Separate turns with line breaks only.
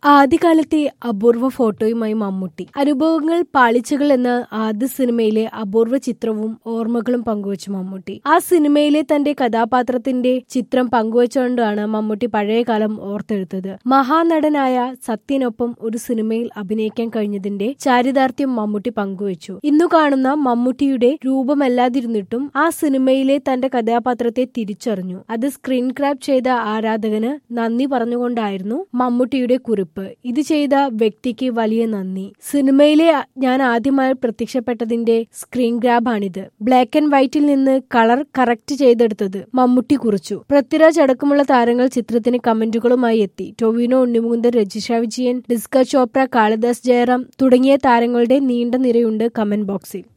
ആദ്യകാലത്തെ അപൂർവ ഫോട്ടോയുമായി മമ്മൂട്ടി. അനുഭവങ്ങൾ പാളിച്ചകൾ എന്ന ആദ്യ സിനിമയിലെ അപൂർവ ചിത്രവും ഓർമ്മകളും പങ്കുവച്ചു മമ്മൂട്ടി. ആ സിനിമയിലെ തന്റെ കഥാപാത്രത്തിന്റെ ചിത്രം പങ്കുവച്ചുകൊണ്ടാണ് മമ്മൂട്ടി പഴയകാലം ഓർത്തെടുത്തത്. മഹാനടനായ സത്യനൊപ്പം ഒരു സിനിമയിൽ അഭിനയിക്കാൻ കഴിഞ്ഞതിന്റെ ചാരിതാർത്ഥ്യം മമ്മൂട്ടി പങ്കുവച്ചു. ഇന്നു കാണുന്ന മമ്മൂട്ടിയുടെ രൂപമല്ലാതിരുന്നിട്ടും ആ സിനിമയിലെ തന്റെ കഥാപാത്രത്തെ തിരിച്ചറിഞ്ഞു. അത് സ്ക്രീൻ ക്രാബ് ചെയ്ത ആരാധകന് നന്ദി പറഞ്ഞുകൊണ്ടായിരുന്നു മമ്മൂട്ടിയുടെ കുറിപ്പ്. ഇത് ചെയ്ത വ്യക്തിക്ക് വലിയ നന്ദി. സിനിമയിലെ ഞാൻ ആദ്യമായി പ്രത്യക്ഷപ്പെട്ടതിന്റെ സ്ക്രീൻ ഗ്രാബാണിത്. ബ്ലാക്ക് ആൻഡ് വൈറ്റിൽ നിന്ന് കളർ കറക്റ്റ് ചെയ്തെടുത്തത് മമ്മൂട്ടി കുറിച്ചു. പൃഥ്വിരാജ് അടക്കമുള്ള താരങ്ങൾ ചിത്രത്തിന് കമന്റുകളുമായി എത്തി. ടൊവിനോ, ഉണ്ണിമുകുന്ദൻ, രജിഷ വിജയൻ, ഡിസ്ക ചോപ്ര, കാളിദാസ് ജയറാം തുടങ്ങിയ താരങ്ങളുടെ നീണ്ട നിരയുണ്ട് കമന്റ് ബോക്സിൽ.